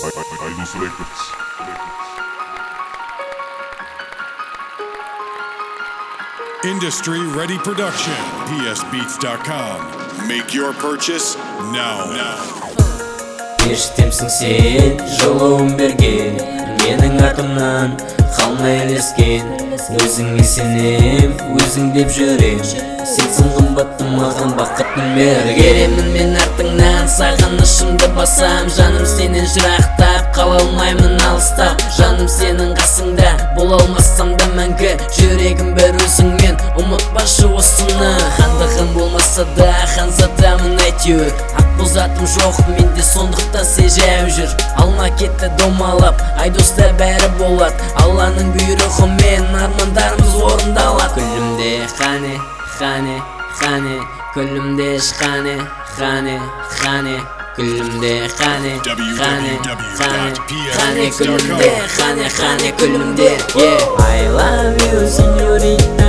Idol Records. Industry Ready Production. PSBeats.com. Make your purchase now. Ешітемсің сен жылуын берген, менің артымнан қалмай ілескен. Өзіңе сенем, өзің деп жүрем, сенсің қымбатты маған бақытын бер. Келемін мен артыңнан, сағынышымды басам, жаным сенен жырақтап, қала алмаймын алыстап. Жаным сенің қасыңда, бола алмасам да мәңгі, жүрегім бір өзіңмен, ұмытпашы осыны. Хандығым болмаса да ханзадамын әйтеуір, ақбоз атым жоқ менде, сондықтан сен жаяу жүр. Алма кетті домалап, айдоста бәрі болады, Алланың бұйрығымен армандарымыз орындалады. Күлімде қане, қане, қане, күлімде шқане, қане, қане, күлімде қане, қане, қане, қане, күлімде, қане, қане, күлімде. I love you, señorita.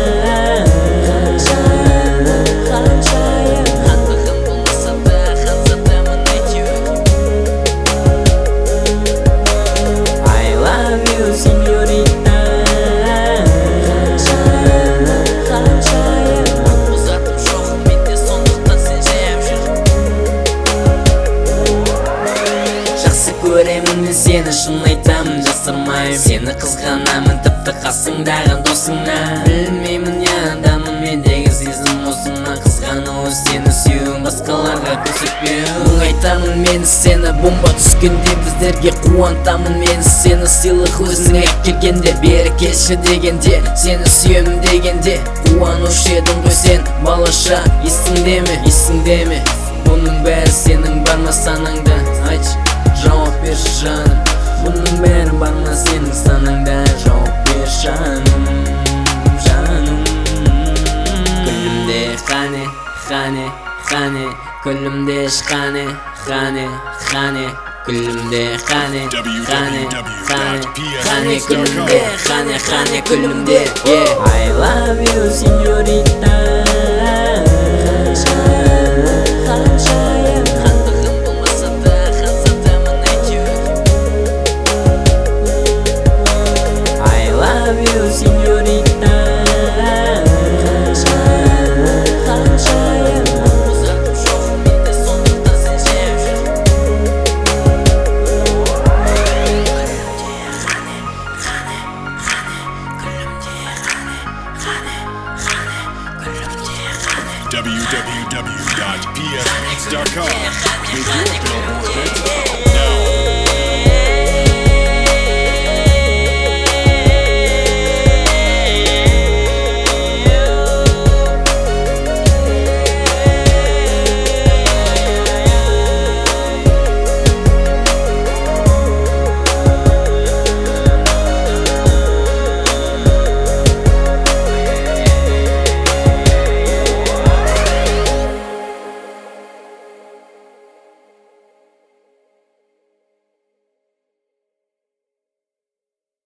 Көремін мен сені, шын айтамын, жасырмаймын. Сені қызғанамын, тіпті қасыңдағы досыңа. Білмеймін не адамын, мендегі сезім осына. Қызғану сені сүйуің, басқаларға көрсетпеу. Мұң айтамын мен сені, бомба түскенде біздерге қуантамын мен сені. Сыйлық өзіңе келгенде, бері келші дегенде, сені сүйемін дегенде, қуанушы едің ғой сен балаша. Есіңде ме? Бұның бәрі сенің бар ма санаңда? Айтшы, жауап берші жаным, бұның бәрі бар ма сенің санаңда? Жауап бер жаным, жаным. Күлімде қане, қане, қане, күлімде шқане, қане, қане, күлімде қане, қане, қане, қане, күлімде, қане, қане, күлімде. I love you, señorita.